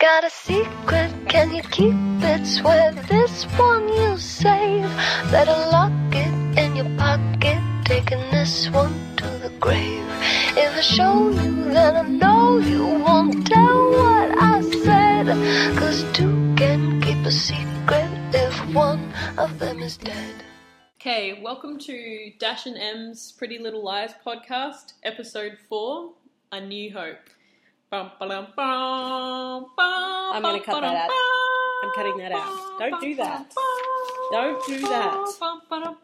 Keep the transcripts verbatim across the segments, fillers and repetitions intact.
got a secret, can you keep it? Swear this one you save. Better lock it in your pocket, taking this one to the grave. If I show you, then I know you won't tell what I said. Cause two can keep a secret if one of them is dead. Okay, welcome to Dash and M's Pretty Little Lies podcast, episode four, A New Hope. Bum, ba-dum, bum, bum, I'm going to cut that out. I'm cutting that out. Don't do that. Don't do that.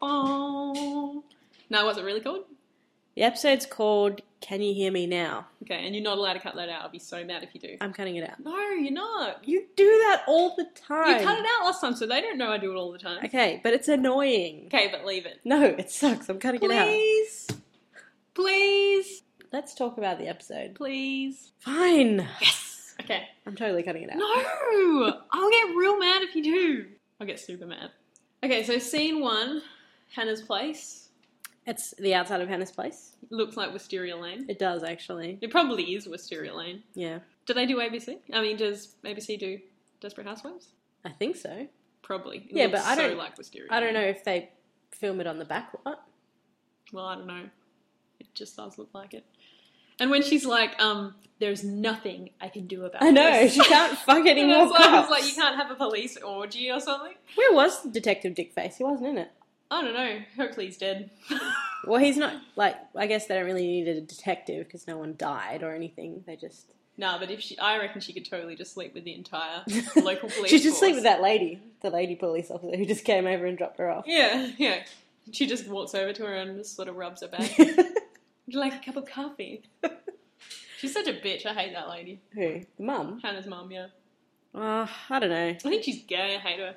No, what's it really called? The episode's called Can You Hear Me Now? Okay, and you're not allowed to cut that out. I'll be so mad if you do. I'm cutting it out. No, you're not. You do that all the time. You cut it out last time, so they don't know I do it all the time. Okay, but it's annoying. Okay, but leave it. No, it sucks. I'm cutting it out. Please. Please. Let's talk about the episode. Please. Fine. Yes. Okay. I'm totally cutting it out. No! I'll get real mad if you do. I'll get super mad. Okay, so scene one, Hannah's place. It's the outside of Hannah's place. Looks like Wisteria Lane. It does, actually. It probably is Wisteria Lane. Yeah. Do they do A B C? I mean, does A B C do Desperate Housewives? I think so. Probably. It yeah, looks but I so don't, like Wisteria I don't Lane. know if they film it on the back lot. Well, I don't know. It just does look like it. And when she's like, um, there's nothing I can do about I know, this. she can't fuck any And more it's like, cops. it's like, you can't have a police orgy or something? Where was Detective Dickface? He wasn't in it. I don't know. Hopefully he's dead. Well, he's not, like, I guess they don't really need a detective because no one died or anything. They just... No, but if she, I reckon she could totally just sleep with the entire local police She should force. sleep with that lady, the lady police officer who just came over and dropped her off. Yeah, yeah. She just walks over to her and just sort of rubs her back. Would you like a cup of coffee? She's such a bitch. I hate that lady. Who? The mum? Hannah's mum, yeah. Uh, I don't know. I think she's gay. I hate her.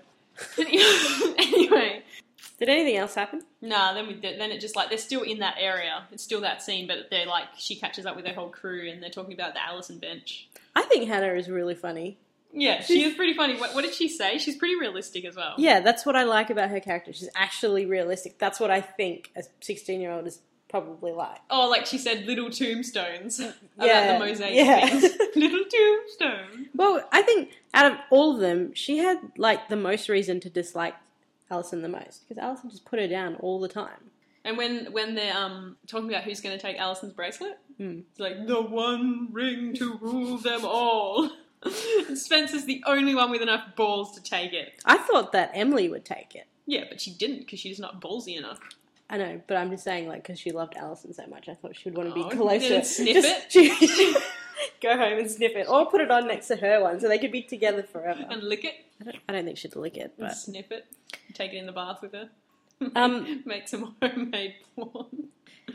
Anyway. Did anything else happen? Nah, then we then it just like they're still in that area. It's still that scene, but they're like she catches up with their whole crew and they're talking about the Allison bench. I think Hannah is really funny. Yeah, she is pretty funny. What, what did she say? She's pretty realistic as well. Yeah, that's what I like about her character. She's actually realistic. That's what I think a sixteen-year-old is probably like. Oh, like she said, little tombstones about Yeah, the mosaic yeah. things. Little tombstone. Well, I think out of all of them, she had like the most reason to dislike Allison the most because Allison just put her down all the time. And when, when they're um, talking about who's going to take Allison's bracelet, Mm. it's like, the one ring to rule them all. And Spencer's the only one with enough balls to take it. I thought that Emily would take it. Yeah, but she didn't because she's not ballsy enough. I know, but I'm just saying, like, because she loved Allison so much, I thought she would want to be Oh, closer. and sniff Just- it? She, she, go home and sniff it, or put it on next to her one, so they could be together forever. And lick it. I don't, I don't think she'd lick it, And but sniff it. Take it in the bath with her. Um, Make some homemade porn.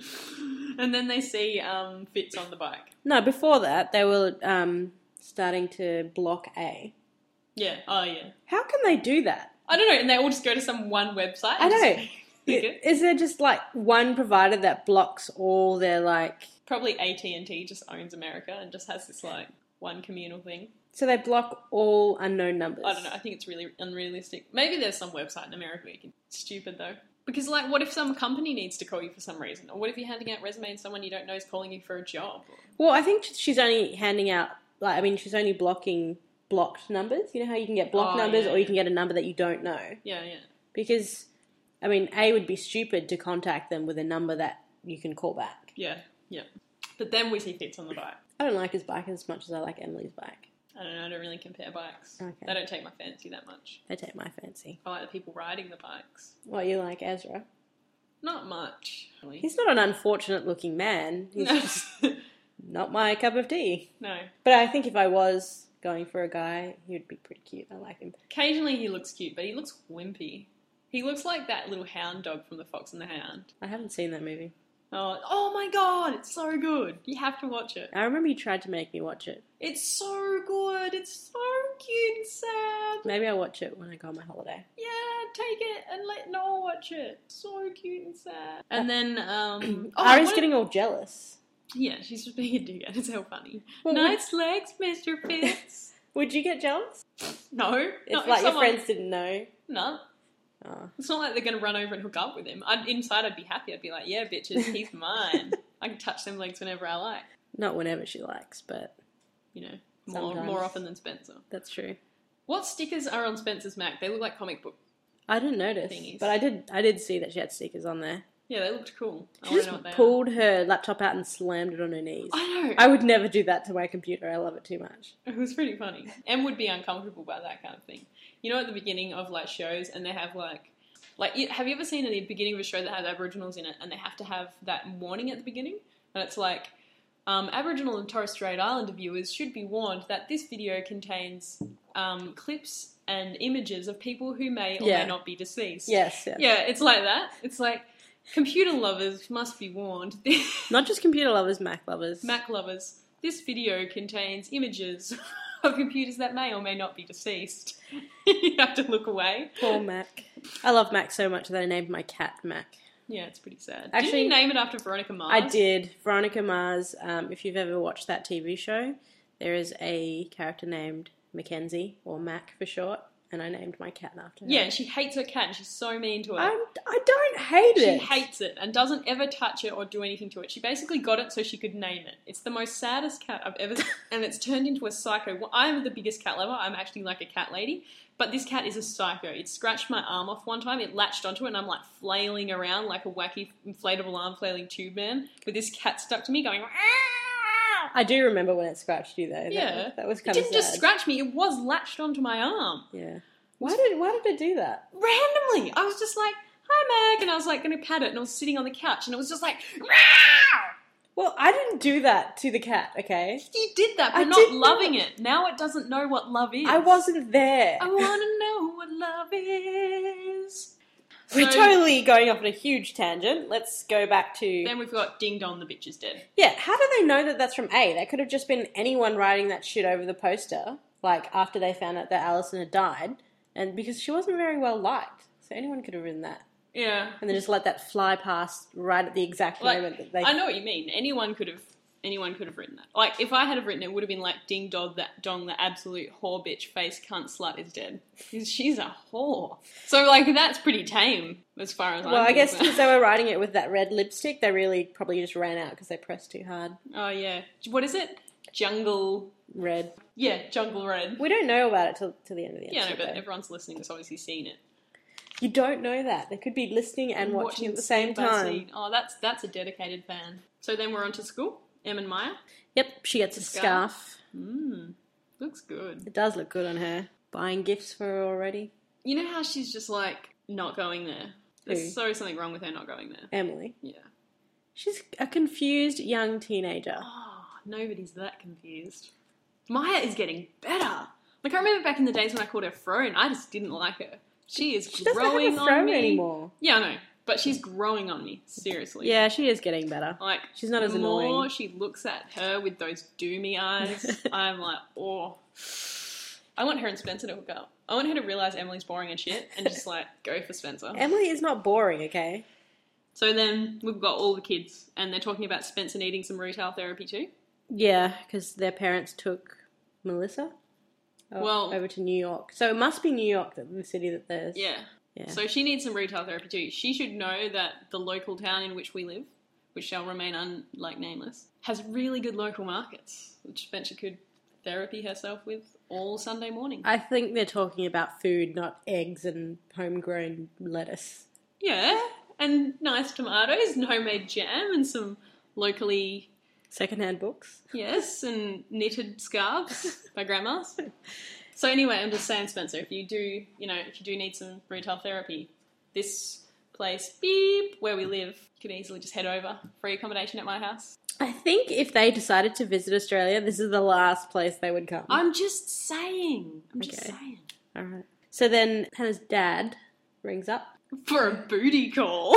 And then they see um, Fitz on the bike. no. Before that, they were um, starting to block A. Yeah. Oh, yeah. How can they do that? I don't know. And they all just go to some one website. I and just know. click it. Is there just like one provider that blocks all their like? Probably A T and T just owns America and just has this like one communal thing. So they block all unknown numbers. I don't know. I think it's really unrealistic. Maybe there's some website in America where you can... It's stupid, though. Because, like, what if some company needs to call you for some reason? Or what if you're handing out resume and someone you don't know is calling you for a job? Well, I think she's only handing out, like, I mean, she's only blocking blocked numbers. You know how you can get blocked Oh, numbers yeah, or you yeah. can get a number that you don't know? Yeah, yeah. Because, I mean, A would be stupid to contact them with a number that you can call back. Yeah, yeah. But then we see Fitz on the bike. I don't like his bike as much as I like Emily's bike. I don't know. I don't really compare bikes. Okay. They don't take my fancy that much. They take my fancy. I like the people riding the bikes. What, you like Ezra? Not much, really. He's not an unfortunate looking man. He's No. just not my cup of tea. No. But I think if I was going for a guy, he would be pretty cute. I like him. Occasionally he looks cute, but he looks wimpy. He looks like that little hound dog from The Fox and the Hound. I haven't seen that movie. Oh, oh my god, it's so good. You have to watch it. I remember you tried to make me watch it. It's so good. It's so cute and sad. Maybe I'll watch it when I go on my holiday. Yeah, take it and let Noel watch it. So cute and sad. And then, um... oh, Ari's what- getting all jealous. Yeah, she's just being a dickhead. It's so funny. Well, nice legs, Mister Fitz. Would you get jealous? No. If, not like, someone- your friends didn't know? No. Oh. It's not like they're going to run over and hook up with him. I'd, inside, I'd be happy. I'd be like, yeah, bitches, he's mine. I can touch them legs whenever I like. Not whenever she likes, but... You know. more, Sometimes. more often than Spencer. That's true. What stickers are on Spencer's Mac? They look like comic book. I didn't notice, Thingies. but I did. I did see that she had stickers on there. Yeah, they looked cool. I She want just to know what they pulled her laptop out and slammed it on her knees. are. I know. I would never do that to my computer. I love it too much. It was pretty funny. Em would be uncomfortable by that kind of thing. You know, at the beginning of like shows, and they have like, like, you- have you ever seen at the beginning of a show that has Aboriginals in it, and they have to have that warning at the beginning, and it's like, um, Aboriginal and Torres Strait Islander viewers should be warned that this video contains um, clips and images of people who may or Yeah. may not be deceased. Yes, yes. Yeah, it's like that. It's like computer lovers must be warned. Not just computer lovers, Mac lovers. Mac lovers, this video contains images of computers that may or may not be deceased. You have to look away. Poor Mac. I love Mac so much that I named my cat Mac. Yeah, it's pretty sad. Actually- Didn't you name it after Veronica Mars? I did. Veronica Mars, um, if you've ever watched that T V show, there is a character named Mackenzie, or Mac for short, and I named my cat after her. Yeah, and she hates her cat and she's so mean to it. I'm, I don't hate She it. hates it and doesn't ever touch it or do anything to it. She basically got it so she could name it. It's the most saddest cat I've ever seen, and it's turned into a psycho. Well, I'm the biggest cat lover. I'm actually like a cat lady, but this cat is a psycho. It scratched my arm off one time. It latched onto it, and I'm like flailing around like a wacky inflatable arm flailing tube man with this cat stuck to me going, "Meow." I do remember when it scratched you, though. That, Yeah. That was It kind of didn't sad. just scratch me, it was latched onto my arm. Yeah. Why did, why did it do that? Randomly. I was just like, hi, Meg. And I was like going to pat it, and I was sitting on the couch, and it was just like, meow. Well, I didn't do that to the cat, okay? You did that, but I not did loving not. it. Now it doesn't know what love is. I wasn't there. I want to know what love is. We're So- totally going off on a huge tangent. Let's go back to... Then we've got Ding Dong, the bitch is dead. Yeah, how do they know that that's from A? That could have just been anyone writing that shit over the poster, like, after they found out that Alison had died, and because she wasn't very well liked. So anyone could have written that. Yeah. And then just let that fly past right at the exact Like, moment that they... I know what you mean. Anyone could have anyone could have written that. Like, if I had have written it, it would have been like, Ding Dong, that Dong, the absolute whore bitch face cunt slut is dead. Because she's a whore. So, like, that's pretty tame as far as I'm Well, I guess concerned. because they were writing it with that red lipstick, they really probably just ran out because they pressed too hard. Oh, yeah. What is it? Jungle... Red. Yeah, Jungle Red. We don't know about it till, till the end of the Yeah, episode. no, but though. everyone's listening has obviously seen it. You don't know that. They could be listening and watching, at the same scene by time. scene. Oh, that's that's a dedicated fan. So then we're on to school. Em and Maya. Yep, she gets a Scarf. scarf. Mmm. Looks good. It does look good on her. Buying gifts for her already. You know how she's just like not going there? There's Who? so something wrong with her not going there. Emily. Yeah. She's a confused young teenager. Oh, nobody's that confused. Maya is getting better. Like, I remember back in the days when I called her Froan, I just didn't like her. She is She doesn't growing have a on throne me. anymore. Yeah, I know. But she's growing on me. Seriously. Yeah, she is getting better. Like, She's not the as annoying. more she looks at her with those doomy eyes, I'm like, oh. I want her and Spencer to hook up. I want her to realise Emily's boring and shit and just, like, go for Spencer. Emily is not boring, okay? So then we've got all the kids, and they're talking about Spencer needing some retail therapy too. Yeah, because their parents took Melissa o- Well- over to New York. So it must be New York, that the city that there's... Yeah. Yeah. So she needs some retail therapy too. She should know that the local town in which we live, which shall remain un- like nameless, has really good local markets, which Spencer could therapy herself with all Sunday morning. I think they're talking about food, not eggs and homegrown lettuce. Yeah, and nice tomatoes, and homemade jam, and some locally, Secondhand books. yes, and knitted scarves by grandmas. So anyway, I'm just saying, Spencer, if you do, you know, if you do need some retail therapy, this place, beep, where we live, you can easily just head over. Free accommodation at my house. I think if they decided to visit Australia, this is the last place they would come. I'm just saying. I'm just Okay. saying. All right. So then Hannah's dad rings up. For a booty call.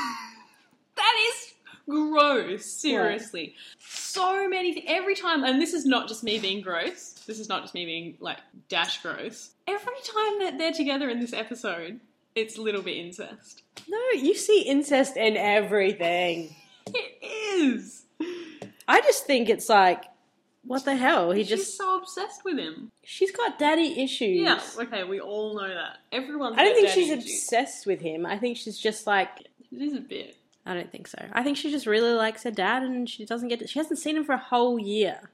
That is gross. Seriously. So many things. Every time, and this is not just me being gross. This is not just me being, like, dash gross. Every time that they're together in this episode, it's a little bit incest. No, you see incest in everything. It is. I just think it's like, what the hell? He She's just... so obsessed with him. She's got daddy issues. Yeah, okay, we all know that. Everyone's I don't got think daddy she's issues. obsessed with him. I think she's just like... It is a bit. I don't think so. I think she just really likes her dad and she doesn't get... To, she hasn't seen him for a whole year.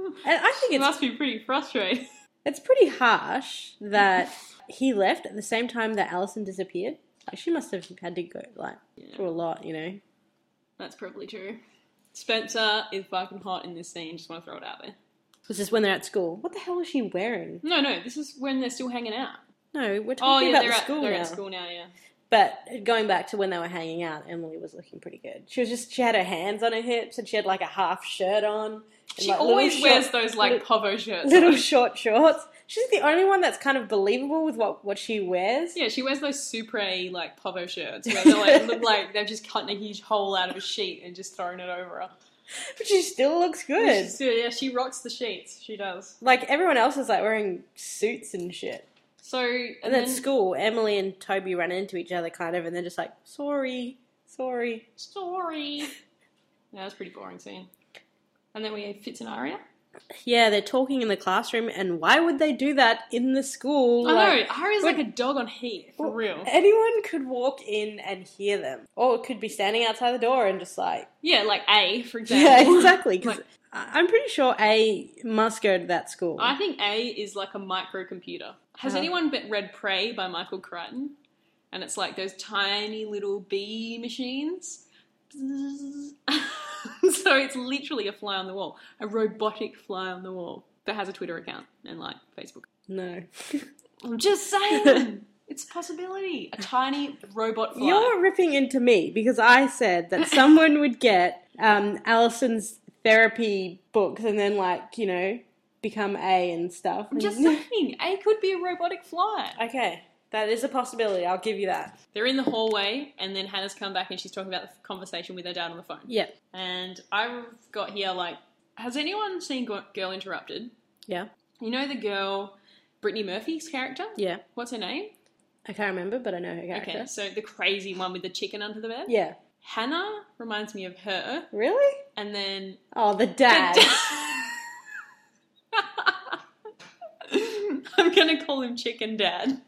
And I think It it's must be pretty frustrating. it's pretty harsh that he left at the same time that Alison disappeared. Like, she must have had to go like Yeah. through a lot, you know. That's probably true. Spencer is fucking hot in this scene. Just want to throw it out there. Was this when they're at school? What the hell is she wearing? No, no, this is when they're still hanging out. No, we're Oh talking yeah, about they're, the at, school they're now. at school now. Yeah. But going back to when they were hanging out, Emily was looking pretty good. She was just she had her hands on her hips and she had like a half shirt on. and, She like, always little wears short- those like little, povo shirts. little short shorts. She's the only one that's kind of believable with what, what she wears. Yeah, she wears those Supre like povo shirts where they like look like they've just cut a huge hole out of a sheet and just thrown it over her. But she still looks good. She's, yeah, she rocks the sheets. She does. Like everyone else is like wearing suits and shit. So and, And then at school, Emily and Toby run into each other kind of and they're just like, sorry, sorry. story. Yeah, that was a pretty boring scene. And then we have Fitz and Aria. Yeah, they're talking in the classroom and why would they do that in the school? I Like, know, Aria's but- like a dog on heat, for Well, real. Anyone could walk in and hear them. Or it could be standing outside the door and just like... Yeah, like A, for example. Yeah, exactly. Because Like- I'm pretty sure A must go to that school. I think A is like a microcomputer. Has Uh-huh. anyone been- read Prey by Michael Crichton? And it's like those tiny little bee machines. So it's literally a fly on the wall. A robotic fly on the wall that has a Twitter account and like Facebook. No. I'm just saying. It's a possibility. A tiny robot fly. You're ripping into me because I said that someone would get um, Alison's therapy books and then, like, you know, become A and stuff. I'm just saying. A could be a robotic fly. Okay, that is a possibility. I'll give you that. They're in the hallway, and then Hannah's come back and she's talking about the conversation with her dad on the phone. Yeah. And I've got here, like, has anyone seen Go- Girl Interrupted? Yeah. You know the girl, Brittany Murphy's character? Yeah. What's her name? I can't remember, but I know her character. Okay, so the crazy one with the chicken under the bed? Yeah. Hannah reminds me of her, Really? and then... Oh, the dad. I'm going to call him Chicken Dad.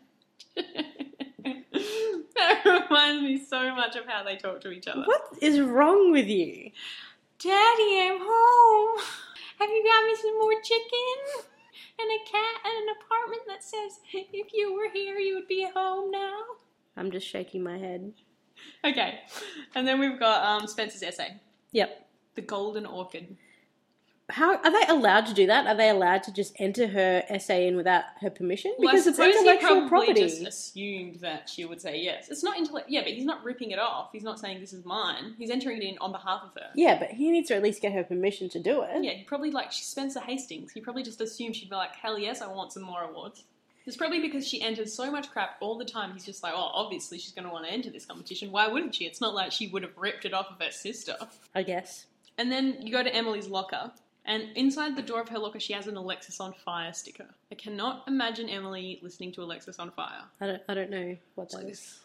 That reminds me so much of how they talk to each other. What is wrong with you? Daddy, I'm home. Have you got me some more chicken? And a cat and an apartment that says, if you were here, you would be home now. I'm just shaking my head. Okay. And then we've got um, Spencer's essay. Yep. The Golden Orchid. How are they allowed to do that? Are they allowed to just enter her essay in without her permission? Well, Because I it's suppose he intellectual probably property. just assumed that she would say yes. It's not intellect. Yeah, but he's not ripping it off. He's not saying this is mine. He's entering it in on behalf of her. Yeah, but he needs to at least get her permission to do it. Yeah, he probably, like, she's Spencer Hastings. He probably just assumed she'd be like, hell yes, I want some more awards. It's probably because she enters so much crap all the time, he's just like, oh, obviously she's going to want to enter this competition. Why wouldn't she? It's not like she would have ripped it off of her sister. I guess. And then you go to Emily's locker, and inside the door of her locker, she has an Alexis on Fire sticker. I cannot imagine Emily listening to Alexis on Fire. I don't. I don't know what that like is.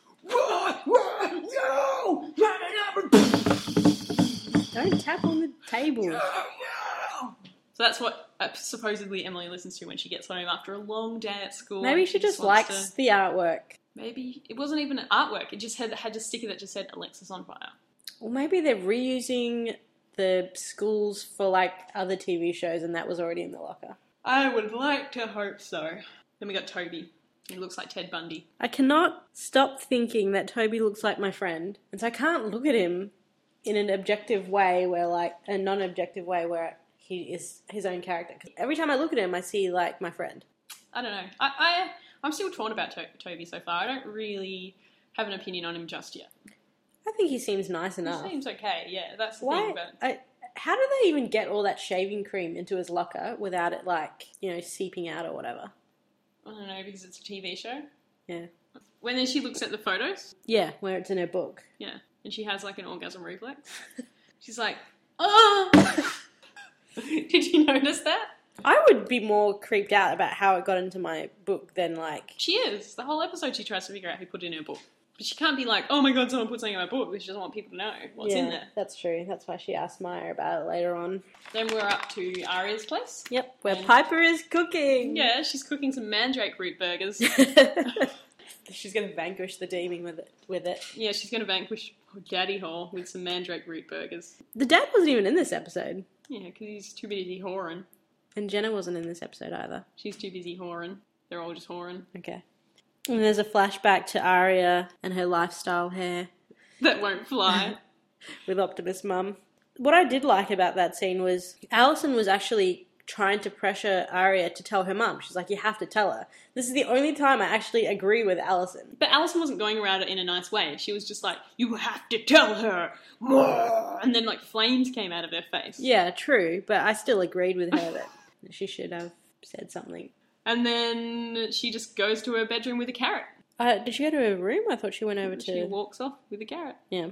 this. Don't tap on the table. So that's what uh, supposedly Emily listens to when she gets home after a long day at school. Maybe and she just wants likes to- the artwork. Maybe it wasn't even an artwork. It just had had a sticker that just said Alexis on Fire. Or maybe they're reusing the schools for like other T V shows, and that was already in the locker. I would like to hope so. Then we got Toby. He looks like Ted Bundy. I cannot stop thinking that Toby looks like my friend, and so I can't look at him in an objective way, where like a non-objective way, where he is his own character. 'Cause every time I look at him, I see like my friend. I don't know. I, I I'm still torn about to- Toby so far. I don't really have an opinion on him just yet. I think he seems nice enough. He seems okay. Yeah, that's the Why? thing. But I, how do they even get all that shaving cream into his locker without it like you know seeping out or whatever? I don't know, because it's a T V show. Yeah. When then she looks at the photos, Yeah, where it's in her book. yeah, and she has like an orgasm reflex. She's like, oh! Did you notice that? I would be more creeped out about how it got into my book than like... She is. The whole episode she tries to figure out who put it in her book. But she can't be like, oh my god, someone put something in my book, because she doesn't want people to know what's yeah, in there. that's true. That's why she asked Maya about it later on. Then we're up to Aria's place. Yep, where And- Piper is cooking. Yeah, she's cooking some mandrake root burgers. She's going to vanquish the demon with it. With it. Yeah, she's going to vanquish Daddy Hall with some mandrake root burgers. The dad wasn't even in this episode. Yeah, because he's too busy whoring. And Jenna wasn't in this episode either. She's too busy whoring. They're all just whoring. Okay. And there's a flashback to Arya and her lifestyle hair That won't fly. with Optimus Mum. What I did like about that scene was Alison was actually trying to pressure Arya to tell her mum. She's like, you have to tell her. This is the only time I actually agree with Alison. But Alison wasn't going around it in a nice way. She was just like, you have to tell her. And then, like, flames came out of her face. Yeah, true, but I still agreed with her that she should have said something. And then she just goes to her bedroom with a carrot. Uh, did she go to her room? I thought she went over to... She walks off with a carrot. Yeah.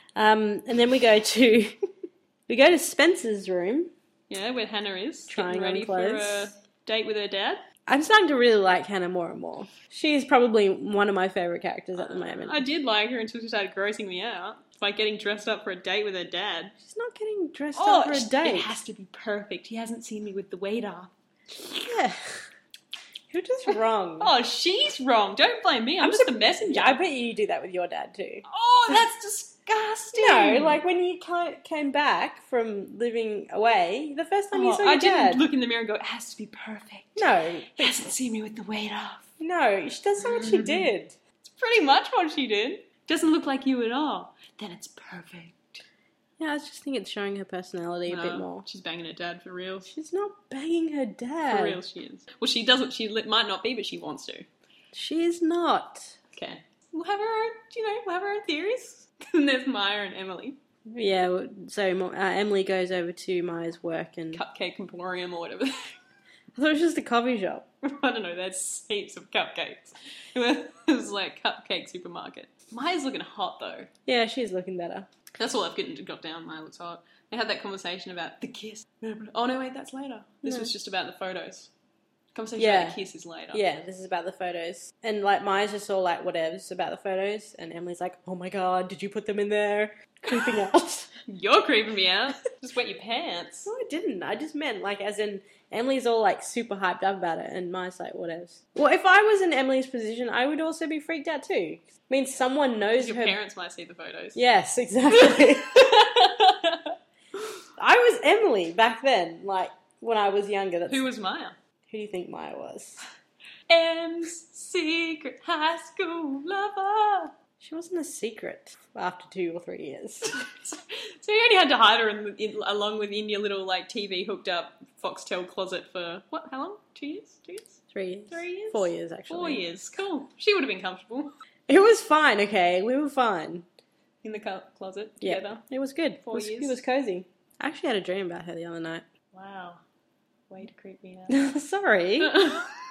Um, and then we go to... we go to Spencer's room. Yeah, where Hannah is. Trying getting ready on for clothes. a date with her dad. I'm starting to really like Hannah more and more. She's probably one of my favourite characters at the moment. I did like her until she started grossing me out. By getting dressed up for a date with her dad. She's not getting dressed Oh, up for a date. it has to be perfect. He hasn't seen me with the waiter. Yeah. You're just wrong. Oh, she's wrong. Don't blame me. I'm, I'm just sur- the messenger. I bet you do that with your dad too. Oh, that's disgusting. No, like when you ca- came back from living away, the first time you Oh, saw your I dad. didn't look in the mirror and go, it has to be perfect. No, He hasn't seen me with the weight off. no, that's not what she did. It's pretty much what she did. Doesn't look like you at all. Then it's perfect. Yeah, I just think it's showing her personality a No, bit more. She's banging her dad for real. She's not banging her dad. For real, she is. Well, she doesn't. She li- might not be, but she wants to. She is not. Okay. We'll have our own, you know, we'll have our own theories. And there's Maya and Emily. Yeah, so uh, Emily goes over to Maya's work and... Cupcake Emporium or whatever. I thought it was just a coffee shop. I don't know, there's heaps of cupcakes. It was like cupcake supermarket. Maya's looking hot though. Yeah, she's looking better. That's all I've gotten got down. Maya looks hot. They had that conversation about the kiss. Oh no, wait, that's later. This No. was just about the photos. Conversation Yeah. about the kiss is later. Yeah, this is about the photos. And, like, Maya's just all, like, whatevs about the photos. And Emily's like, oh my god, did you put them in there? Creeping out. You're creeping me out. Just wet your pants. No, I didn't. I just meant, like, as in, Emily's all, like, super hyped up about it. And Maya's like, whatevs. Well, if I was in Emily's position, I would also be freaked out too. I mean, someone knows Your her... parents might see the photos. Yes, exactly. I was Emily back then, like, when I was younger. That's... Who was Maya? Who do you think Maya was? M's secret high school lover. She wasn't a secret after two or three years. So you only had to hide her in, the, in, along with in your little like T V hooked up Foxtel closet for what? How long? Two years? Two years? Three years. Three years? Four years, actually. Four years. Cool. She would have been comfortable It was fine, okay? We were fine. in the co- closet Yeah, together. it was good. Four it was, years. It was cozy. I actually had a dream about her the other night. Wow. Way to creep me out. Sorry. Why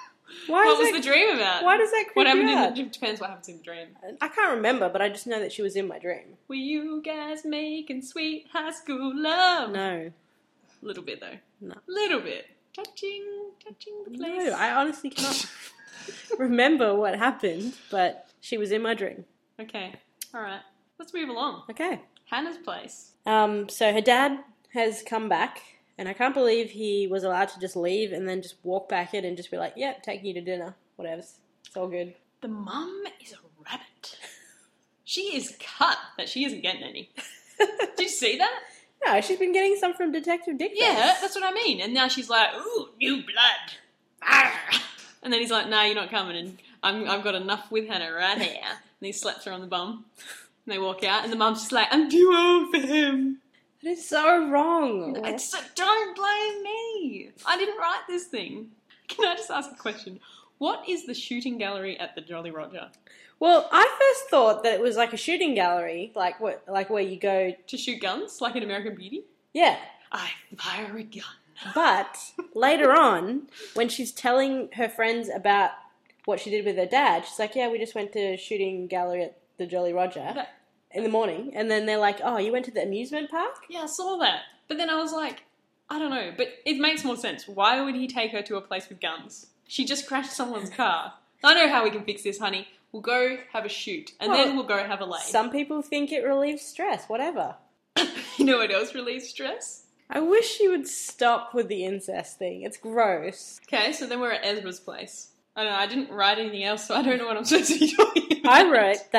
What is was that, the dream about? Why does that creep What happened you in out? the It depends what happens in the dream. I can't remember, but I just know that she was in my dream. Were you guys making sweet high school love? No. Little bit though. No. Little bit. Touching, touching the place. No, I honestly cannot remember what happened, but she was in my dream. Okay. Alright. Let's move along. Okay. Hannah's place. Um, so her dad has come back, and I can't believe he was allowed to just leave and then just walk back in and just be like, yep, taking you to dinner. Whatever. It's all good. The mum is a rabbit. She is cut that she isn't getting any. Did you see that? No, she's been getting some from Detective Dick. Yeah, that's what I mean. And now she's like, ooh, new blood. Arr. And then he's like, nah, you're not coming. And I'm, I've got enough with Hannah right here. And he slaps her on the bum. And they walk out. And the mum's just like, I'm too old for him. That is so wrong. It's, don't blame me. I didn't write this thing. Can I just ask a question? What is the shooting gallery at the Jolly Roger? Well, I first thought that it was like a shooting gallery, like what, like where you go. To shoot guns, like in American Beauty? Yeah, I fire a gun. but later on, when she's telling her friends about what she did with her dad, she's like, "Yeah, we just went to a shooting gallery at the Jolly Roger But- in the morning," and then they're like, "Oh, you went to the amusement park?" Yeah, I saw that. But then I was like, I don't know. But it makes more sense. Why would he take her to a place with guns? She just crashed someone's car. I know how we can fix this, honey. We'll go have a shoot. And Well, then we'll go have a lay. Some people think it relieves stress. Whatever. You know what else relieves stress? I wish she would stop with the incest thing. It's gross. Okay, so then we're at Ezra's place. I don't know, I didn't write anything else, so I don't know what I'm supposed to be talking about. I wrote that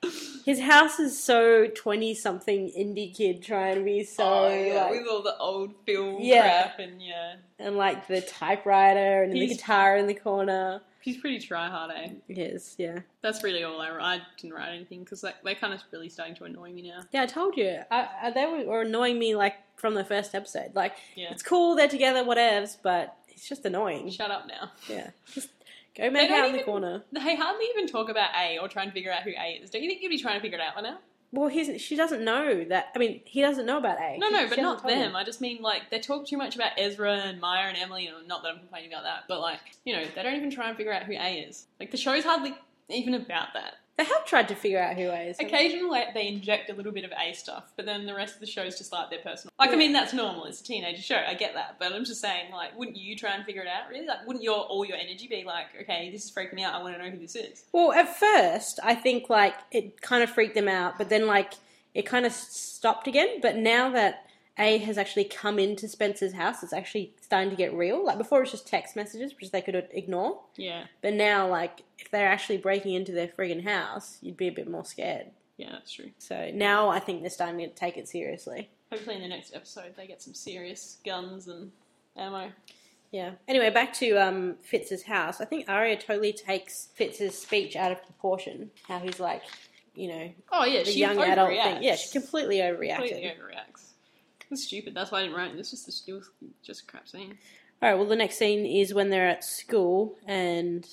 His house is so twenty-something indie kid trying to be so, oh, yeah, like... with all the old film Yeah. crap and, yeah. And, like, the typewriter and the He's- guitar in the corner. He's pretty try-hard, eh? He is, yeah. That's really all I wrote. I didn't write anything, because like, they're kind of really starting to annoy me now. Yeah, I told you. I, I, they were, were annoying me, like, from the first episode. Like, Yeah. it's cool, they're together, whatevs, but it's just annoying. Shut up now. Yeah. Just go make They don't out in the even- corner. They hardly even talk about A or try and figure out who A is. Don't you think you'd be trying to figure it out by now? Well, he's, she doesn't know that. I mean, he doesn't know about A. No, She- no, she but hasn't not told them. him. I just mean, like, they talk too much about Ezra and Maya and Emily, and not that I'm complaining about that, but, like, you know, they don't even try and figure out who A is. Like, the show's hardly even about that. They have tried to figure out who A is. Occasionally, like, they inject a little bit of A stuff, but then the rest of the show's just, like, their personal... Like, I mean, that's normal. It's a teenager show. I get that. But I'm just saying, like, wouldn't you try and figure it out, really? Like, wouldn't your all your energy be like, okay, this is freaking me out. I want to know who this is? Well, at first, I think, like, it kind of freaked them out, but then, like, it kind of stopped again. But now that A has actually come into Spencer's house, it's actually starting to get real. Like, before it was just text messages, which they could ignore. Yeah. But now, like, if they're actually breaking into their friggin' house, you'd be a bit more scared. Yeah, that's true. So now I think they're starting to take it seriously. Hopefully in the next episode they get some serious guns and ammo. Yeah. Anyway, back to um, Fitz's house. I think Arya totally takes Fitz's speech out of proportion. How he's like, you know, Oh, yeah, the she young adult overreacts. thing. Yeah, she completely overreacted. completely overreacts. It's stupid. That's why I didn't write it. It's just, it was just a crap scene. All right. Well, the next scene is when they're at school, and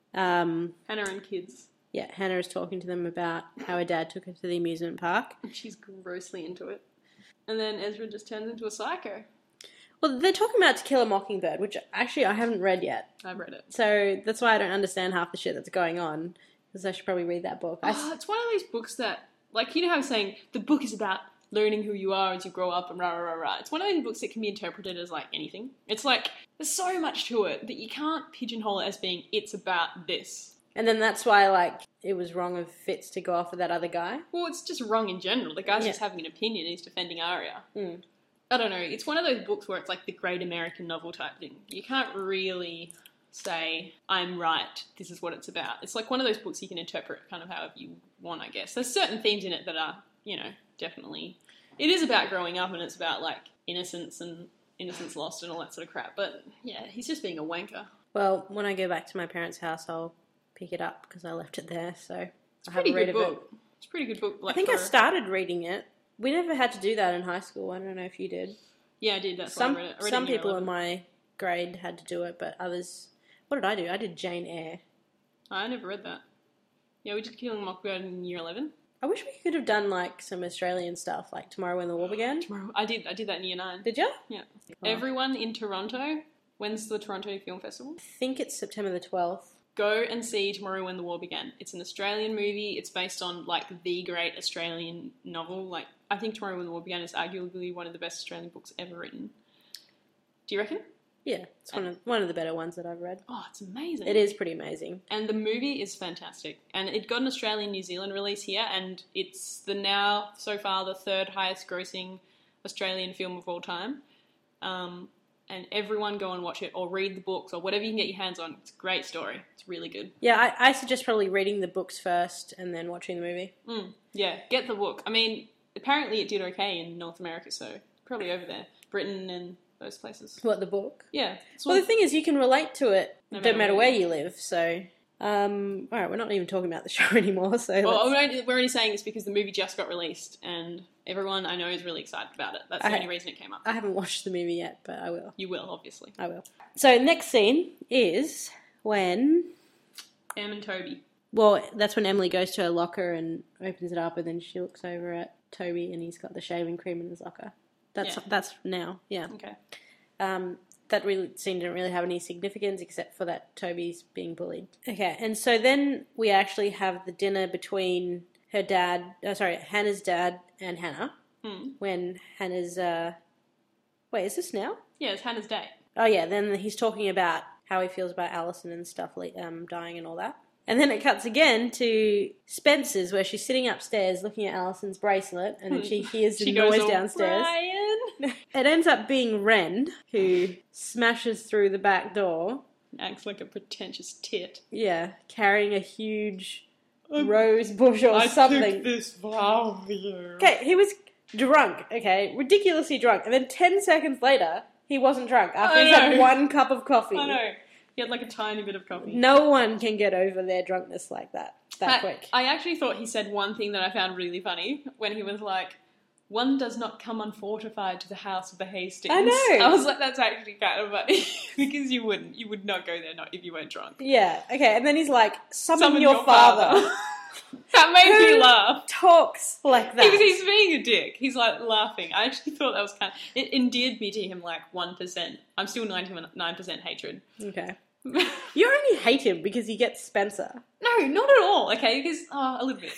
um, Hannah and kids. yeah, Hannah is talking to them about how her dad took her to the amusement park. She's grossly into it. And then Ezra just turns into a psycho. Well, they're talking about To Kill a Mockingbird, which actually I haven't read yet, I've read it. so that's why I don't understand half the shit that's going on. Because I should probably read that book. I s- Oh, it's one of those books that, like, you know how I'm saying, the book is about learning who you are as you grow up and rah, rah, rah, rah. It's one of those books that can be interpreted as, like, anything. It's like, there's so much to it that you can't pigeonhole it as being, it's about this. and then that's why, like, it was wrong of Fitz to go off with that other guy. Well, it's just wrong in general. The guy's Yeah. just having an opinion. He's defending Arya. Mm. I don't know. It's one of those books where it's like the great American novel type thing. You can't really say, I'm right, this is what it's about. It's like one of those books you can interpret kind of however you want, I guess. There's certain themes in it that are, you know, definitely... It is about growing up, and it's about, like, innocence and innocence lost and all that sort of crap. But, yeah, he's just being a wanker. Well, when I go back to my parents' house, I'll pick it up because I left it there, so It's a I pretty haven't good read of it. book. It's a pretty good book. Like, I think I for- started reading it. We never had to do that in high school. I don't know if you did. Yeah, I did. That's some why I read it. I read some it in year people in eleven. my grade had to do it, but others... What did I do? I did Jane Eyre. I never read that. Yeah, we did Killing a Mockingbird in year eleven. I wish we could have done, like, some Australian stuff, like Tomorrow When the War Began. Tomorrow. I did. I did that in year nine. Did you? Yeah. Oh. Everyone in Toronto, when's the Toronto Film Festival? I think it's September the twelfth. Go and see Tomorrow When the War Began. It's an Australian movie. It's based on, like, the great Australian novel. Like, I think Tomorrow When the War Began is arguably one of the best Australian books ever written. Do you reckon? Yeah, it's one of, one of the better ones that I've read. Oh, it's amazing. It is pretty amazing. And the movie is fantastic. And it got an Australian New Zealand release here, and it's the now, so far, the third highest grossing Australian film of all time. Um, and everyone go and watch it, or read the books, or whatever you can get your hands on. It's a great story. It's really good. Yeah, I, I suggest probably reading the books first and then watching the movie. Mm, yeah, get the book. I mean, apparently it did okay in North America, so probably over there. Britain and those places. What, the book? Yeah. It's Well, one- the thing is, you can relate to it No no matter matter where where you you live, so... Um, alright, we're not even talking about the show anymore, so... well, let's- we're only, we're only saying this because the movie just got released, and everyone I know is really excited about it. That's the I- only reason it came up. I haven't watched the movie yet, but I will. You will, obviously. I will. So, next scene is when... Em and Toby. Well, that's when Emily goes to her locker and opens it up, and then she looks over at Toby, and he's got the shaving cream in his locker. That's Yeah. that's now, yeah. Okay. Um, that really scene didn't really have any significance except for that Toby's being bullied. Okay, and so then we actually have the dinner between her dad, oh, sorry, Hannah's dad and Hannah, Hmm. when Hannah's, uh, wait, is this now? Yeah, it's Hannah's day. Oh yeah, then he's talking about how he feels about Alison and stuff, like, um, dying and all that. And then it cuts again to Spencer's, where she's sitting upstairs looking at Alison's bracelet, and then she hears the She goes noise all, downstairs. Brian! It ends up being Ren, who smashes through the back door. Acts like a pretentious tit. Yeah, carrying a huge rose bush or I something. took this vow for you. Okay, he was drunk, okay, ridiculously drunk, and then ten seconds later, he wasn't drunk after I he's had know. one cup of coffee. I know. He had like a tiny bit of coffee. No one can get over their drunkenness like that, that I, quick. I actually thought he said one thing that I found really funny when he was like, one does not come unfortified to the house of the Hastings. I know. I was like, that's actually kind of funny. Because you wouldn't. You would not go there not if you weren't drunk. Yeah, okay, and then he's like, summon, Summon your, father. That made Who me laugh. talks like that? Because he's being a dick. He's like laughing. I actually thought that was kind of... It endeared me to him like one percent. I'm still ninety-nine percent hatred. Okay. You only hate him because he gets Spencer. No, not at all, okay? Because, oh, a little bit.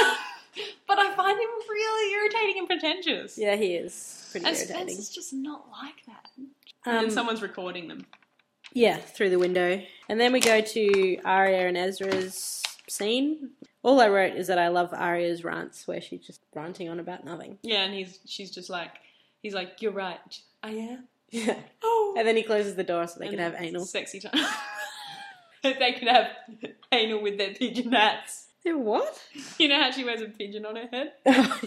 But I find him really irritating and pretentious. Yeah, he is pretty And irritating. Spencer's just not like that. Um, And then someone's recording them. Yeah, through the window. And then we go to Arya and Ezra's scene. All I wrote is that I love Arya's rants where she's just ranting on about nothing. Yeah, and he's she's just like, he's like, you're right. I am. Yeah. Oh. And then he closes the door so they And can have anal. Sexy time. They can have anal with their pigeon hats. What? You know how she wears a pigeon on her head?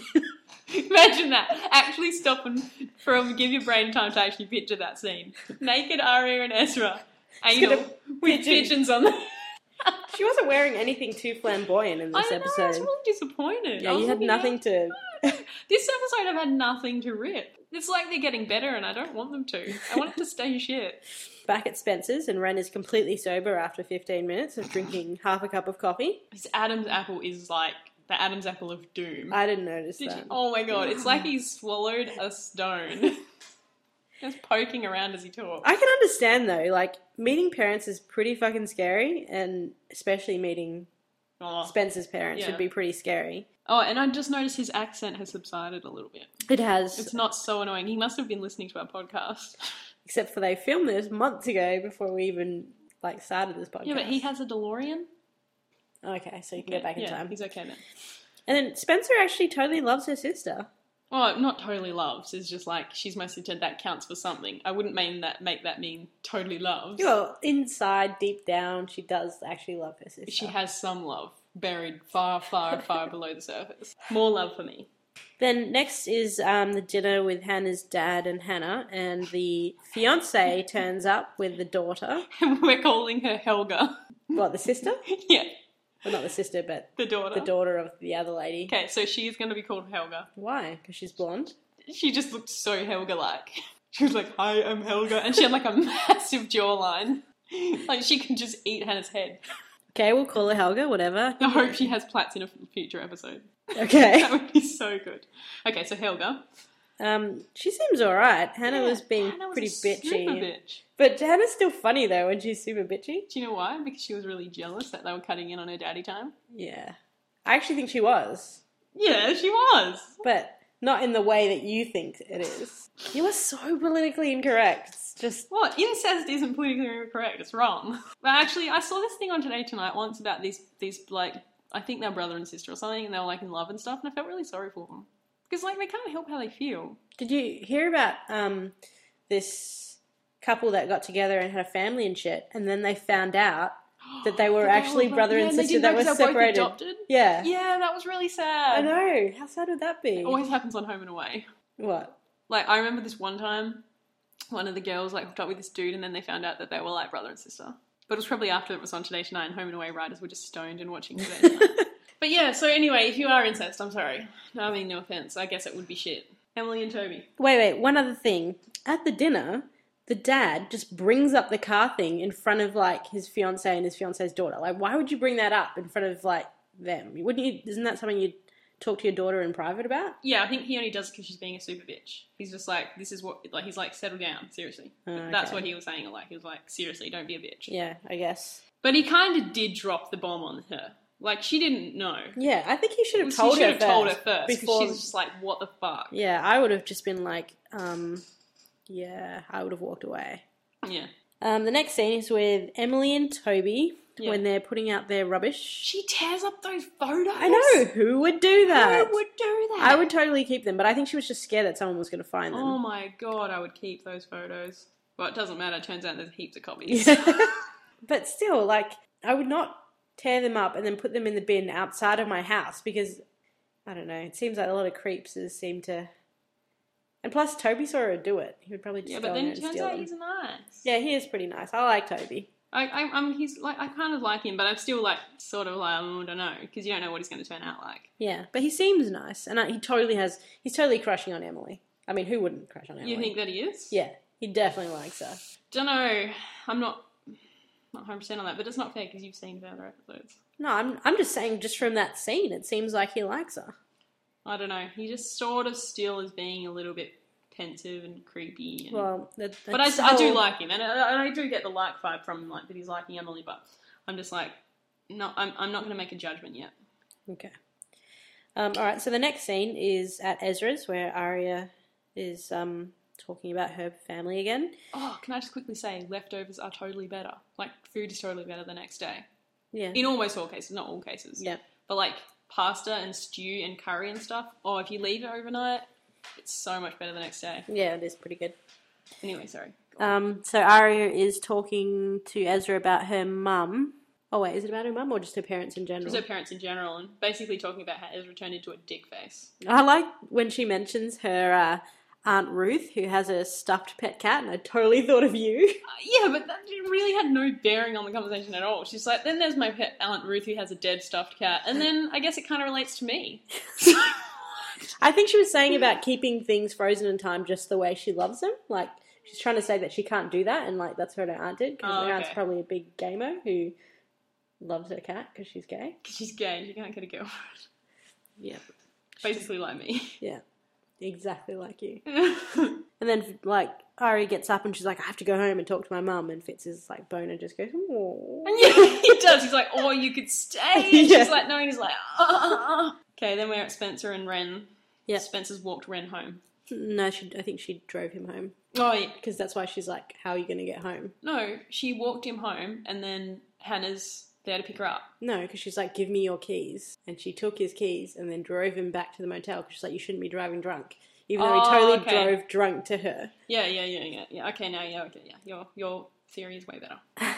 Imagine that. Actually stopping from give your brain time to actually picture that scene. Naked Arya and Ezra. Anal got a with pigeon. pigeons on them. She wasn't wearing anything too flamboyant in I this know, episode. I was really disappointed. Yeah, I was you had looking nothing at- to... This episode I've had nothing to rip. It's like they're getting better and I don't want them to. I want it to stay shit. Back at Spencer's, and Ren is completely sober after fifteen minutes of drinking half a cup of coffee. This Adam's apple is like the Adam's apple of doom. I didn't notice Did that. you- oh my god, it's like he's swallowed a stone. Just poking around as he talks. I can understand, though, like, meeting parents is pretty fucking scary, and especially meeting Oh. Spencer's parents Yeah. would be pretty scary. oh, and I just noticed his accent has subsided a little bit. It has, It's not so annoying. He must have been listening to our podcast. except for they filmed this months ago before we even, like, started this podcast. Yeah, but he has a DeLorean. Okay, so you can go back in yeah, time. he's okay then. And then Spencer actually totally loves her sister. Well, not totally loves. It's just like, she's my sister, that counts for something. I wouldn't mean that, make that mean totally loves. Well, inside, deep down, she does actually love her sister. She has some love buried far, far, far below the surface. More love for me. Then next is um, the dinner with Hannah's dad and Hannah, and the fiance turns up with the daughter. We're calling her Helga. What, the sister? Yeah, Well, not the sister, but the daughter. the daughter of the other lady. Okay, so she's going to be called Helga. Why? Because she's blonde? She just looked so Helga-like. She was like, hi, I'm Helga. And she had like a massive jawline. Like she can just eat Hannah's head. Okay, we'll call her Helga, whatever. I hope she has plats in a future episode. Okay. That would be so good. Okay, so Helga. Um, she seems alright. Hannah Yeah, was being Hannah was pretty a super bitchy. bitch. But Hannah's still funny, though, when she's super bitchy. Do you know why? Because she was really jealous that they were cutting in on her daddy time. Yeah. I actually think she was. Yeah, she was. But not in the way that you think it is. You are so politically incorrect. It's just... What? Incest isn't politically incorrect. It's wrong. But actually, I saw this thing on Today Tonight once about these, these like, I think they're brother and sister or something, and they were, like, in love and stuff, and I felt really sorry for them. Because, like, they can't help how they feel. Did you hear about um, this couple that got together and had a family and shit, and then they found out that they were That they actually were- brother yeah, and they sister didn't that know were 'cause they were both separated? adopted. Yeah. Yeah, that was really sad. I know. How sad would that be? It always happens on Home and Away. What? Like, I remember this one time, one of the girls, like, hooked up with this dude, and then they found out that they were, like, brother and sister. But it was probably after it was on Today Tonight, and Home and Away writers were just stoned and watching Today Tonight. But yeah, so anyway, if you are incest, I'm sorry. No, I mean, no offense. I guess it would be shit. Emily and Toby. Wait, wait. One other thing. At the dinner, the dad just brings up the car thing in front of, like, his fiancée and his fiancée's daughter. Like, why would you bring that up in front of, like, them? Wouldn't you? Isn't that something you'd talk to your daughter in private about? Yeah, I think he only does it because she's being a super bitch. He's just like, this is what, like, he's like, settle down, seriously. Oh, okay. That's what he was saying, like, he was like, seriously, don't be a bitch. Yeah, I guess. But he kind of did drop the bomb on her. Like, she didn't know. Yeah, I think he should have She told should her have first. told her first, because before... she's just like, what the fuck? Yeah, I would have just been like, um, yeah, I would have walked away. Yeah. Um, the next scene is with Emily and Toby Yeah. when they're putting out their rubbish. She tears up those photos. I know, who would do that? Who would do that? I would totally keep them, but I think she was just scared that someone was going to find them. Oh my god, I would keep those photos. Well, it doesn't matter. It turns out there's heaps of copies. But still, like, I would not tear them up and then put them in the bin outside of my house because, I don't know, it seems like a lot of creeps seem to... And plus, Toby saw her do it. He would probably just Yeah, go but then in it there and turns steal out them. he's nice. Yeah, he is pretty nice. I like Toby. I, I, I'm, he's like, I kind of like him, but I'm still like, sort of like, I don't know, because you don't know what he's going to turn out like. Yeah, but he seems nice, and I, he totally has. He's totally crushing on Emily. I mean, who wouldn't crush on Emily? You think that he is? Yeah, he definitely likes her. Don't know. I'm not, not one hundred percent on that, but it's not fair because you've seen further episodes. No, I'm. I'm just saying, just from that scene, it seems like he likes her. I don't know. He just sort of still is being a little bit pensive and creepy. And... Well, that, but I, I do like him, and I, I do get the like vibe from him, like that he's liking Emily. But I'm just like, no, I'm. I'm not going to make a judgment yet. Okay. Um, all right. So the next scene is at Ezra's, where Arya is um, talking about her family again. Oh, can I just quickly say, leftovers are totally better. Like, food is totally better the next day. Yeah. In almost all cases, not all cases. Yeah. But like pasta and stew and curry and stuff. Oh, if you leave it overnight, it's so much better the next day. Yeah, it is pretty good. Anyway, sorry. Um, so Arya is talking to Ezra about her mum. Oh wait, is it about her mum or just her parents in general? Just her parents in general, and basically talking about how Ezra turned into a dick face. I like when she mentions her uh, Aunt Ruth, who has a stuffed pet cat, and I totally thought of you. Uh, yeah, but that really had no bearing on the conversation at all. She's like, then there's my pet Aunt Ruth who has a dead stuffed cat, and then I guess it kind of relates to me. I think she was saying about keeping things frozen in time just the way she loves them. Like, she's trying to say that she can't do that, and like that's what her aunt did, because Oh, her aunt's okay. probably a big gamer who loves her cat because she's gay. Because she's gay and she can't get a girlfriend. Yeah. Basically like me. Yeah. Exactly like you. And then, like, Ari gets up and she's like, I have to go home and talk to my mum. And Fitz's, like, boner just goes, aww. Yeah, he does. He's like, oh, you could stay. And Yeah. she's like, no. And he's like, ah. Okay, then we're at Spencer and Ren. Yeah. Spencer's walked Ren home. No, she, I think she drove him home. Oh, yeah. Because that's why she's like, how are you going to get home? No, she walked him home and then Hannah's there to pick her up. No, because she's like, give me your keys. And she took his keys and then drove him back to the motel because she's like, you shouldn't be driving drunk. Even though Oh, he totally okay. drove drunk to her. Yeah, yeah, yeah, yeah. yeah. Okay, now, yeah, okay, yeah. Your, your theory is way better.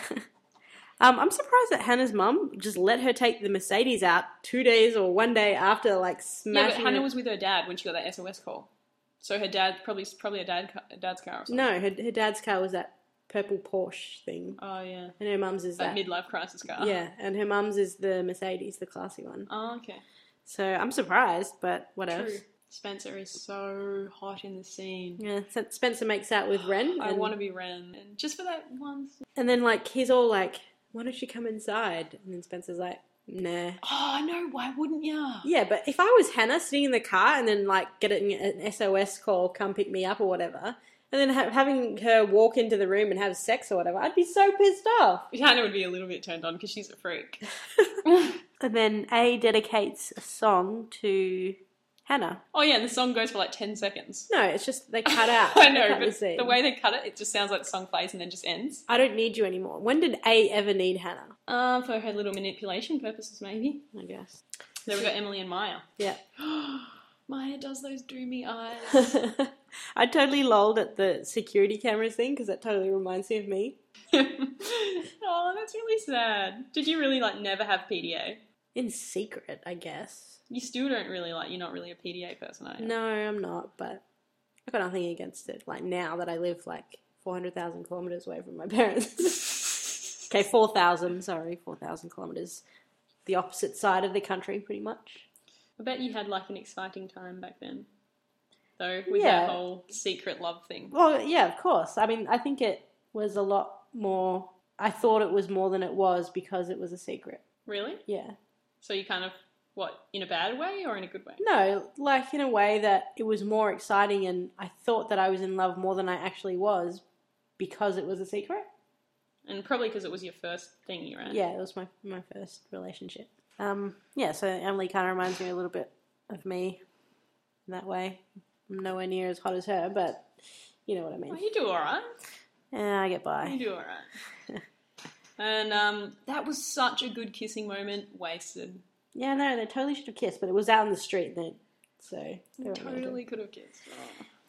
um, I'm surprised that Hannah's mum just let her take the Mercedes out two days or one day after, like, Yeah, smashing but Hannah it. was with her dad when she got that S O S call. So her dad, probably probably a dad, a dad's car or something. No, her, her dad's car was that purple Porsche thing. Oh, yeah. And her mum's is That that. midlife crisis car. Yeah, and her mum's is the Mercedes, the classy one. Oh, okay. So I'm surprised, but what else? True. Spencer is so hot in the scene. Yeah, so Spencer makes out with Ren. I and, want to be Ren. And just for that one. And then, like, he's all like, why don't you come inside? And then Spencer's like, nah. Oh, no, why wouldn't ya? Yeah, but if I was Hannah sitting in the car and then, like, getting an S O S call, come pick me up or whatever, and then ha- having her walk into the room and have sex or whatever, I'd be so pissed off. Hannah would be a little bit turned on because she's a freak. And then A dedicates a song to Hannah. Oh, yeah, and the song goes for like ten seconds. No, it's just they cut out. I they know, cut the but scene. the way they cut it, it just sounds like the song plays and then just ends. I don't need you anymore. When did A ever need Hannah? Um, for her little manipulation purposes, maybe. I guess. Then we've got Emily and Maya. Yeah. Maya does those dreamy eyes. I totally lolled at the security cameras thing because that totally reminds me of me. Oh, that's really sad. Did you really, like, never have P D A? In secret, I guess. You still don't really, like, you're not really a P D A person, are you? No, I'm not, but I've got nothing against it. Like, now that I live, like, four hundred thousand kilometres away from my parents. Okay, four thousand, sorry, four thousand kilometres. The opposite side of the country, pretty much. I bet you had, like, an exciting time back then. Though, with Yeah. that whole secret love thing. Well, yeah, of course. I mean, I think it was a lot more... I thought it was more than it was because it was a secret. Really? Yeah. So you kind of, what, in a bad way or in a good way? No, like in a way that it was more exciting and I thought that I was in love more than I actually was because it was a secret. And probably because it was your first thingy, right? Yeah, it was my my first relationship. Um, yeah, so Emily kind of reminds me a little bit of me in that way. I'm nowhere near as hot as her, but you know what I mean. Oh, you do alright. Yeah, I get by. You do alright. And um, that was such a good kissing moment. Wasted. Yeah, no, they totally should have kissed, but it was out in the street then, so they weren't allowed to. Totally could have kissed. Oh.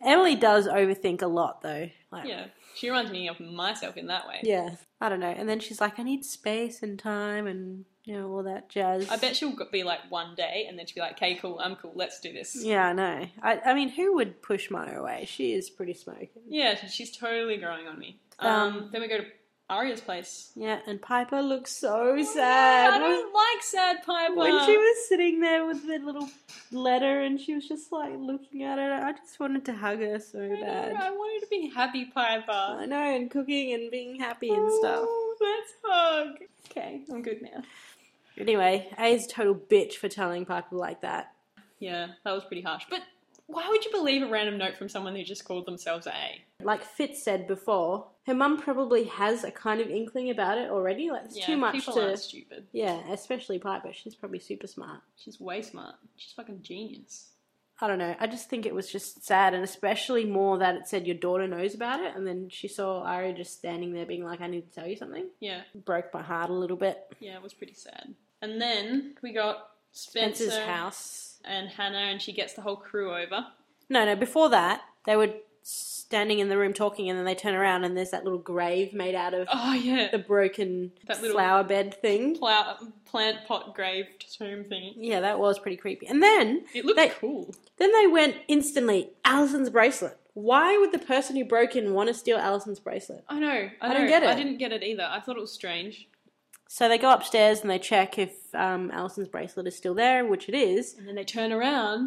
Emily does overthink a lot, though. Like, Yeah, she reminds me of myself in that way. Yeah. I don't know. And then she's like, I need space and time and, you know, all that jazz. I bet she'll be like one day and then she'll be like, okay, cool, I'm cool, let's do this. Yeah, I know. I, I mean, who would push Maya away? She is pretty smoking. Yeah, she's totally growing on me. Um, Um, then we go to Arya's place. Yeah, and Piper looks so sad. I don't like sad Piper. When she was sitting there with the little letter and she was just like looking at it, I just wanted to hug her so I know, bad. I wanted to be happy Piper. I know, and cooking and being happy and stuff. Oh, let's hug. Okay, I'm good now. Anyway, A's a total bitch for telling Piper like that. Yeah, that was pretty harsh. But why would you believe a random note from someone who just called themselves A? Like Fitz said before, her mum probably has a kind of inkling about it already. Like, it's Yeah, too much people to... aren't stupid. Yeah, especially Piper. She's probably super smart. She's way smart. She's fucking genius. I don't know. I just think it was just sad, and especially more that it said your daughter knows about it, and then she saw Arya just standing there being like, I need to tell you something. Yeah, It broke my heart a little bit. yeah, it was pretty sad. And then we got Spencer Spencer's house. and Hannah, and she gets the whole crew over. No, no, before that, they were standing in the room talking, and then they turn around, and there's that little grave made out of Oh, yeah. the broken That little- flower bed thing. Plow- plant pot grave tomb thing. Yeah, that was pretty creepy. And then It looked they, cool. then they went instantly, Alison's bracelet. Why would the person who broke in want to steal Alison's bracelet? I know. I, I know. don't get it. I didn't get it either. I thought it was strange. So they go upstairs and they check if um, Alison's bracelet is still there, which it is. And then they turn around.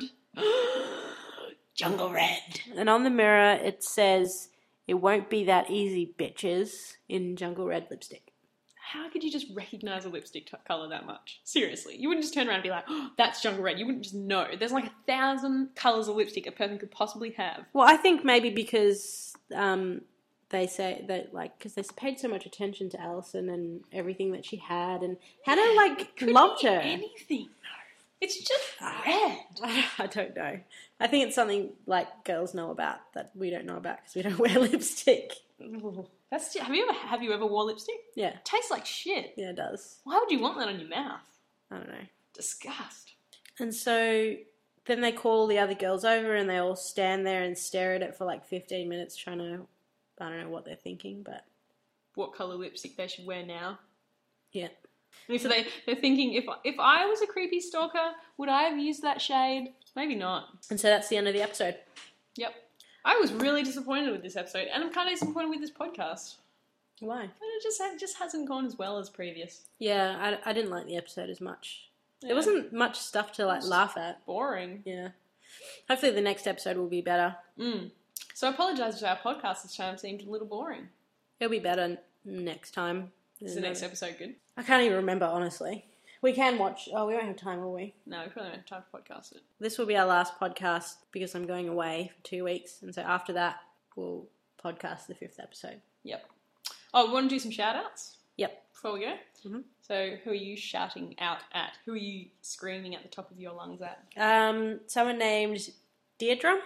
Jungle Red. And on the mirror it says, it won't be that easy, bitches, in Jungle Red lipstick. How could you just recognise a lipstick t- colour that much? Seriously. You wouldn't just turn around and be like, oh, that's Jungle Red. You wouldn't just know. There's like a thousand colours of lipstick a person could possibly have. Well, I think maybe because um, they say that, like, because they paid so much attention to Alison and everything that she had, and Hannah, like, Could loved be her. anything. It's just red. I don't know. I think it's something, like, girls know about that we don't know about because we don't wear lipstick. That's have you ever have you ever wore lipstick? Yeah. It tastes like shit. Yeah, it does. Why would you want that on your mouth? I don't know. Disgust. And so then they call the other girls over and they all stand there and stare at it for like fifteen minutes trying to, I don't know what they're thinking, but What colour lipstick they should wear now? yeah. And so they, they're thinking, if if I was a creepy stalker, would I have used that shade? Maybe not. And so that's the end of the episode. Yep. I was really disappointed with this episode, and I'm kind of disappointed with this podcast. Why? And it just it just hasn't gone as well as previous. Yeah, I, I didn't like the episode as much. Yeah. There wasn't much stuff to like It was laugh at. Boring. Yeah. Hopefully the next episode will be better. Mm. So I apologise if our podcast this time seemed a little boring. It'll be better n- next time. Is the next episode good? I can't even remember, honestly. We can watch. Oh, we won't have time, will we? No, we probably don't have time to podcast it. This will be our last podcast because I'm going away for two weeks. And so after that, we'll podcast the fifth episode. Yep. Oh, we want to do some shout-outs Yep. before we go? Mhm. So who are you shouting out at? Who are you screaming at the top of your lungs at? Um, someone named Deirdre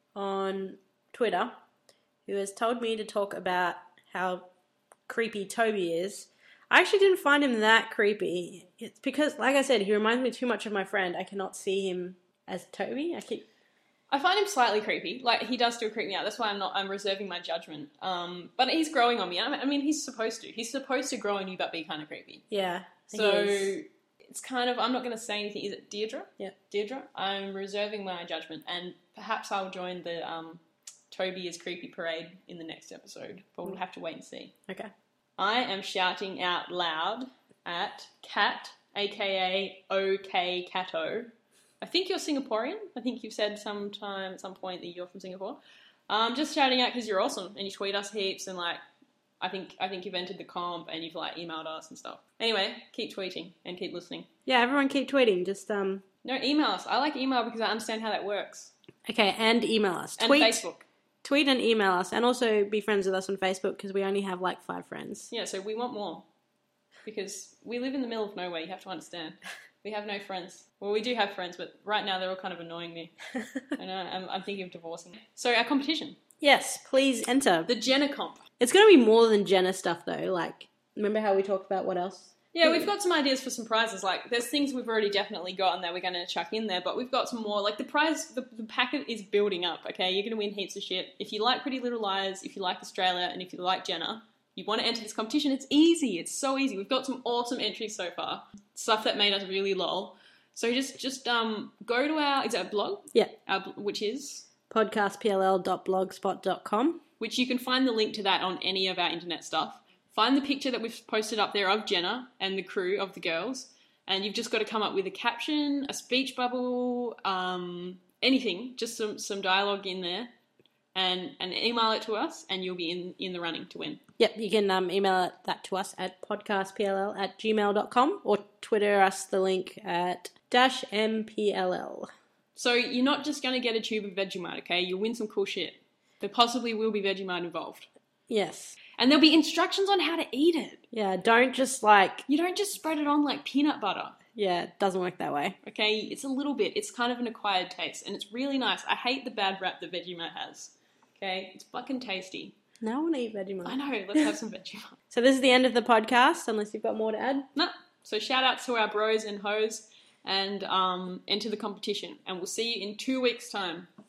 on Twitter who has told me to talk about how creepy Toby is. I actually didn't find him that creepy. It's because, like I said, he reminds me too much of my friend. I cannot see him as Toby. I keep... I find him slightly creepy. Like, he does still creep me out. That's why I'm not. I'm reserving my judgment. Um, but he's growing on me. I mean, he's supposed to. He's supposed to grow on you, but be kind of creepy. Yeah. he So is. it's kind of. I'm not going to say anything. Is it Deirdre? Yeah. Deirdre. I'm reserving my judgment, and perhaps I'll join the um, Toby is creepy parade in the next episode. But we'll have to wait and see. Okay. I am shouting out loud at Kat, aka OK Kato. I think you're Singaporean. I think you've said sometime at some point that you're from Singapore. Um, just shouting out because you're awesome and you tweet us heaps and like I think I think you've entered the comp and you've like emailed us and stuff. Anyway, keep tweeting and keep listening. Yeah, everyone keep tweeting. Just, um... No, email us. I like email because I understand how that works. Okay, and email us. And Tweet, Facebook. Tweet and email us. And also be friends with us on Facebook because we only have like five friends. Yeah, so we want more. Because we live in the middle of nowhere, you have to understand. We have no friends. Well, we do have friends, but right now they're all kind of annoying me. I know, I'm, I'm thinking of divorcing. So our competition. Yes, please enter. The Jenna comp. It's going to be more than Jenna stuff though. Like, remember how we talked about what else? Yeah, we've got some ideas for some prizes. Like, there's things we've already definitely gotten that we're going to chuck in there, but we've got some more. Like, the prize, the, the packet is building up, okay? You're going to win heaps of shit. If you like Pretty Little Liars, if you like Australia, and if you like Jenna, you want to enter this competition, it's easy. It's so easy. We've got some awesome entries so far. Stuff that made us really lol. So just just um go to our, is that a blog? Yeah. Our, which is? podcast p l l dot blogspot dot com. Which you can find the link to that on any of our internet stuff. Find the picture that we've posted up there of Jenna and the crew of the girls, and you've just got to come up with a caption, a speech bubble, um, anything, just some, some dialogue in there, and, and email it to us, and you'll be in, in the running to win. Yep, you can um, email that to us at podcastpll at gmail dot com or Twitter us the link at dash M P L L. So you're not just going to get a tube of Vegemite, okay? You'll win some cool shit. There possibly will be Vegemite involved. Yes. And there'll be instructions on how to eat it. Yeah, don't just like... You don't just spread it on like peanut butter. Yeah, it doesn't work that way. Okay, it's a little bit. It's kind of an acquired taste, and it's really nice. I hate the bad rap that Vegemite has. Okay, it's fucking tasty. Now I want to eat Vegemite. I know, let's have some Vegemite. So this is the end of the podcast, unless you've got more to add. No, so shout out to our bros and hoes, and um, enter the competition. And we'll see you in two weeks' time.